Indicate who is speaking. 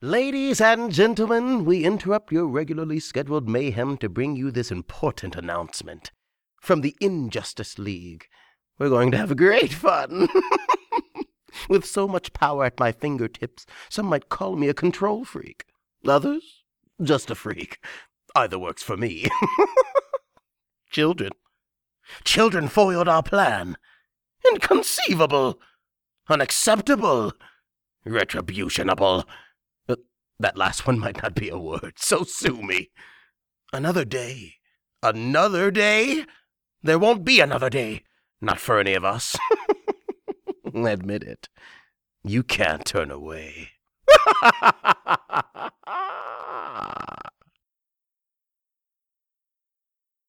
Speaker 1: Ladies and gentlemen, we interrupt your regularly scheduled mayhem to bring you this important announcement. From the Injustice League, we're going to have great fun. With so much power at my fingertips, some might call me a control freak. Others, just a freak. Either works for me. Children foiled our plan. Inconceivable. Unacceptable. Retributionable. That last one might not be a word, so sue me. Another day. Another day? There won't be another day. Not for any of us. Admit it. You can't turn away.